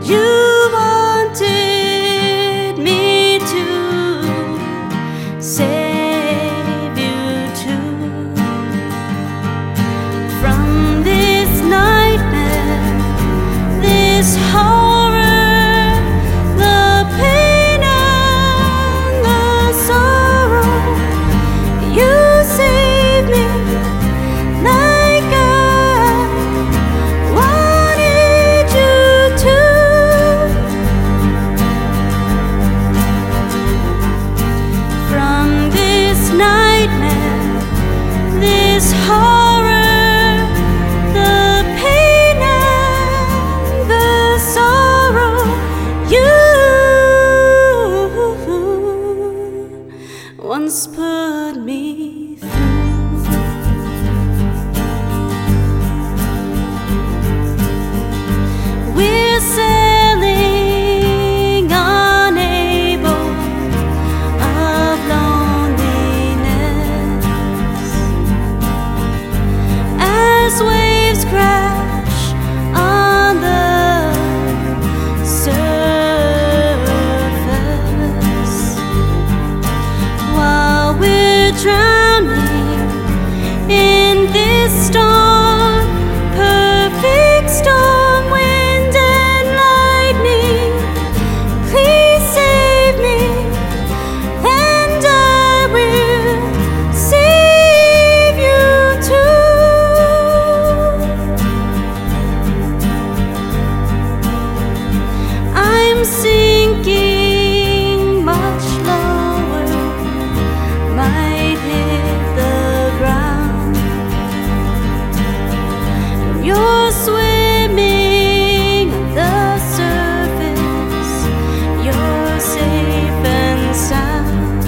You wanted me to save you too from this nightmare, this horror, the pain and the sorrow. You saved me like I wanted you to. From this nightmare, this horror, the pain and the sorrow. You once put me through. We're sailing on a boat of loneliness as waves crash on the surface, while we're drowning in this storm, perfect storm, wind and lightning. Please save me, and I will save you too. I'm sinking much lower, might hit the ground. You're swimming on the surface, you're safe and sound.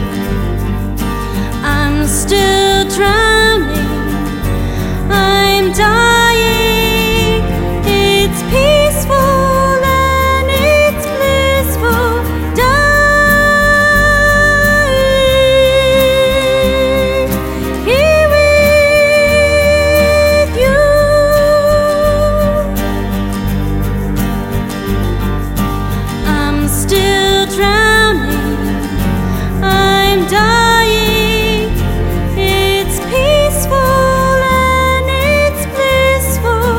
I'm still drowning, I'm dying. It's peaceful and it's blissful dying here with you. I'm still drowning, I'm dying. It's peaceful and it's blissful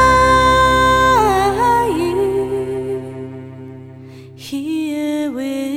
dying here with